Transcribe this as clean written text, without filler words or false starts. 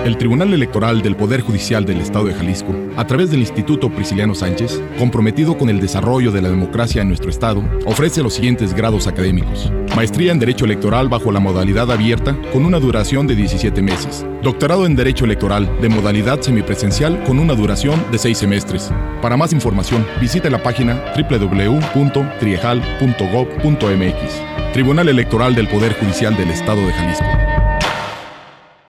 El Tribunal Electoral del Poder Judicial del Estado de Jalisco, a través del Instituto Prisciliano Sánchez, comprometido con el desarrollo de la democracia en nuestro estado, ofrece los siguientes grados académicos: Maestría en Derecho Electoral bajo la modalidad abierta con una duración de 17 meses. Doctorado en Derecho Electoral de modalidad semipresencial con una duración de 6 semestres. Para más información, visite la página www.triejal.gov.mx. Tribunal Electoral del Poder Judicial del Estado de Jalisco.